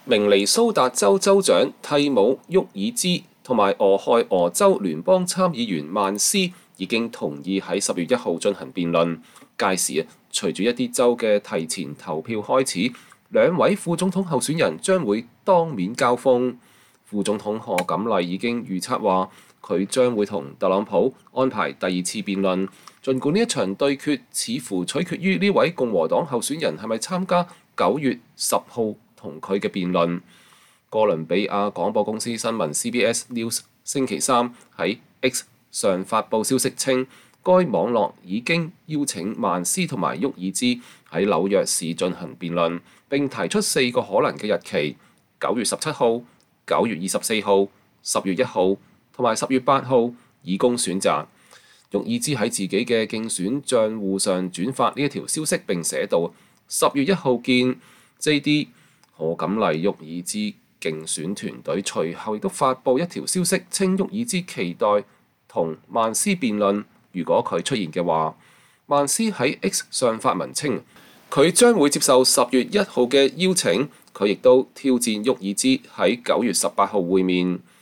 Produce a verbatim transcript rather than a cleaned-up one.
明尼蘇達州州長蒂姆·沃爾茲同埋俄亥俄州聯邦參議員曼斯已經同意喺十月一號進行辯論。屆時啊，隨住一啲州嘅提前投票開始，兩位副總統候選人將會當面交鋒。副總統賀錦麗已經預測話，佢將會同特朗普安排第二次辯論。儘管呢一場對決似乎取決於呢位共和黨候選人係咪參加九月十號同佢嘅辯論。哥倫比亞廣播公司新聞 C B S News 星期三喺 X 上發布消息稱，該網絡已經邀請曼斯同埋沃爾茲喺紐約市進行辯論，並提出四個可能嘅日期：九月十七號、九月二十四號、十月一號同埋十月八號，以供選擇。沃爾茲喺自己嘅競選帳戶上轉發呢一條消息，並寫道：十月一號見 J D。賀錦麗沃爾茲競選團隊隨後亦都發布一條消息，稱沃爾茲期待同曼斯辯論，如果佢出現嘅話。曼斯喺 X 上發文稱，佢將會接受十月一號嘅邀請，佢亦都挑戰沃爾茲喺九月十八號會面。